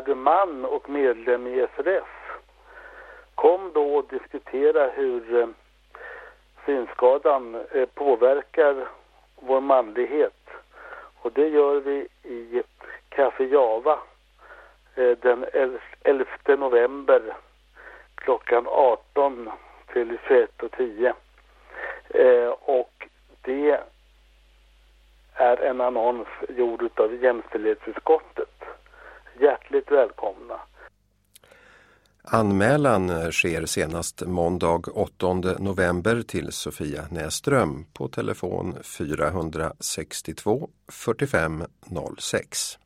man och medlem i SRF. Kom då och diskutera hur synskadan påverkar vår manlighet. Och det gör vi i Café Java den 11 november klockan 18 till 21:10. Och det är en annons gjord av jämställdhetsutskottet. Hjärtligt välkomna. Anmälan sker senast måndag 8 november till Sofia Näström på telefon 462 45 06.